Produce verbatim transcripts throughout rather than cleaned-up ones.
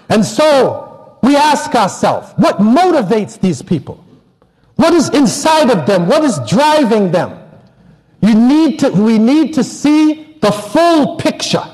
And so we ask ourselves, what motivates these people? What is inside of them? What is driving them? You need to, we need to see the full picture.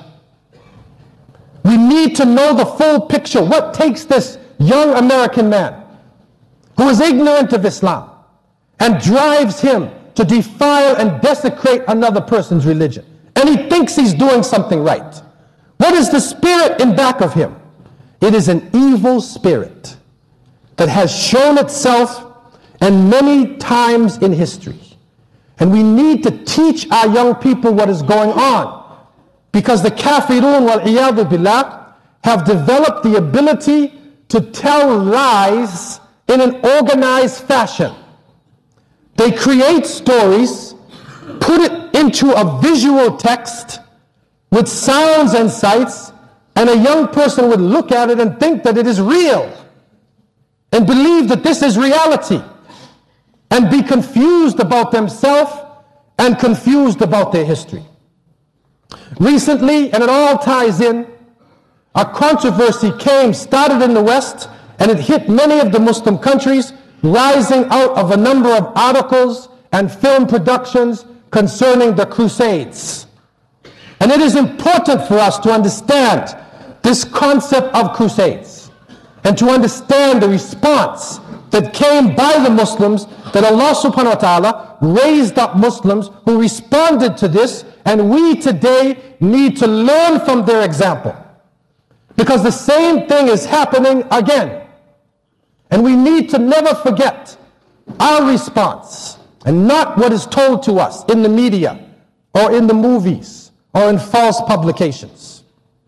We need to know the full picture. What takes this young American man who is ignorant of Islam and drives him to defile and desecrate another person's religion? And he thinks he's doing something right. What is the spirit in back of him? It is an evil spirit that has shown itself and many times in history. And we need to teach our young people what is going on, because the kafirun wal-iyadu billah have developed the ability to tell lies in an organized fashion. They create stories, put it into a visual text with sounds and sights, and a young person would look at it and think that it is real and believe that this is reality and be confused about themselves and confused about their history. Recently, and it all ties in, a controversy came, started in the West, and it hit many of the Muslim countries, rising out of a number of articles and film productions concerning the Crusades. And it is important for us to understand this concept of Crusades and to understand the response that came by the Muslims, that Allah subhanahu wa ta'ala raised up Muslims who responded to this, and we today need to learn from their example. Because the same thing is happening again. And we need to never forget our response and not what is told to us in the media or in the movies or in false publications.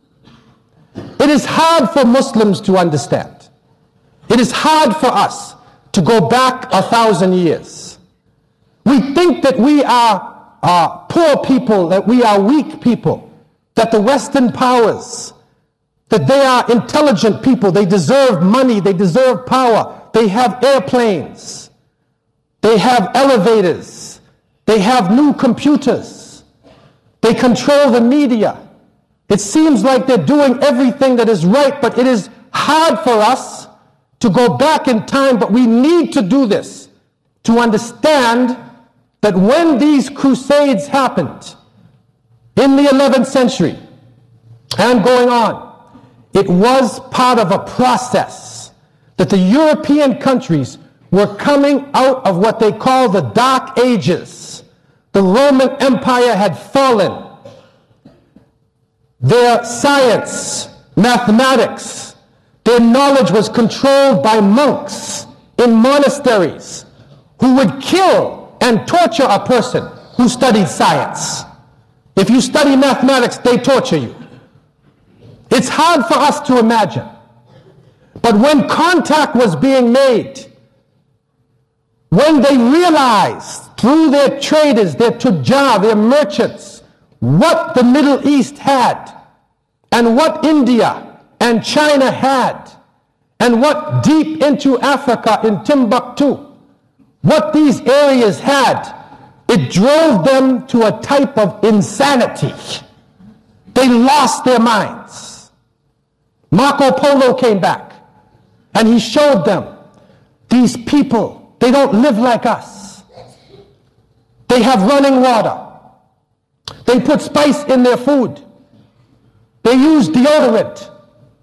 It is hard for Muslims to understand. It is hard for us to go back a thousand years. We think that we are uh, poor people, that we are weak people, that the Western powers, that they are intelligent people, they deserve money, they deserve power, they have airplanes, they have elevators, they have new computers, they control the media. It seems like they're doing everything that is right, but it is hard for us to go back in time, but we need to do this to understand that when these crusades happened in the eleventh century and going on, it was part of a process that the European countries were coming out of what they call the Dark Ages. The Roman Empire had fallen. Their science, mathematics, their knowledge was controlled by monks in monasteries who would kill and torture a person who studied science. If you study mathematics, they torture you. It's hard for us to imagine. But when contact was being made, when they realized through their traders, their tujjar, their merchants, what the Middle East had, and what India and China had, and what deep into Africa in Timbuktu, what these areas had, it drove them to a type of insanity. They lost their minds. Marco Polo came back, and he showed them, these people, they don't live like us. They have running water. They put spice in their food. They use deodorant.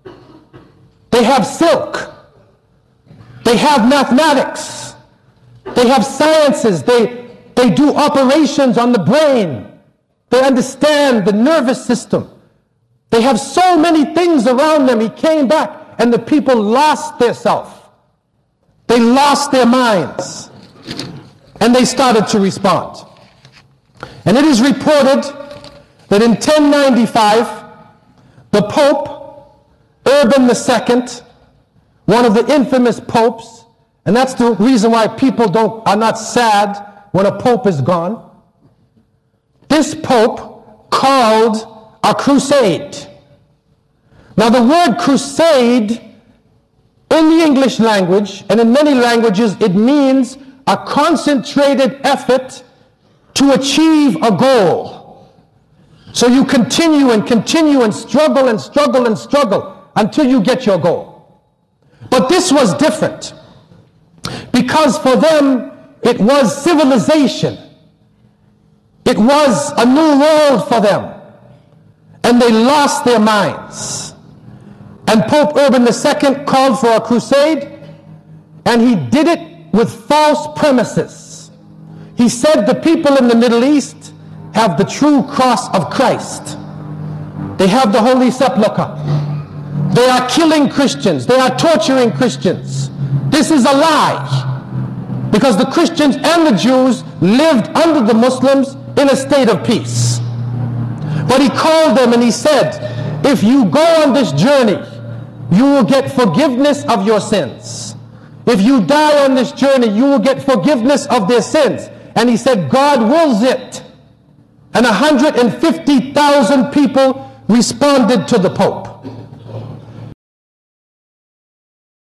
They have silk. They have mathematics. They have sciences. They, they do operations on the brain. They understand the nervous system. They have so many things around them. He came back and the people lost their self. They lost their minds. And they started to respond. And it is reported that in ten ninety-five, the Pope, Urban the Second, one of the infamous popes, and that's the reason why people don't, are not sad when a pope is gone. This pope called a crusade. Now the word crusade in the English language and in many languages, it means a concentrated effort to achieve a goal. So you continue and continue and struggle and struggle and struggle until you get your goal. But this was different, because for them it was civilization. It was a new world for them, and they lost their minds. And Pope Urban the Second called for a crusade, and he did it with false premises. He said the people in the Middle East have the true cross of Christ. They have the Holy Sepulchre. They are killing Christians. They are torturing Christians. This is a lie, because the Christians and the Jews lived under the Muslims in a state of peace. But he called them and he said, if you go on this journey, you will get forgiveness of your sins. If you die on this journey, you will get forgiveness of their sins. And he said, God wills it. And one hundred fifty thousand people responded to the Pope.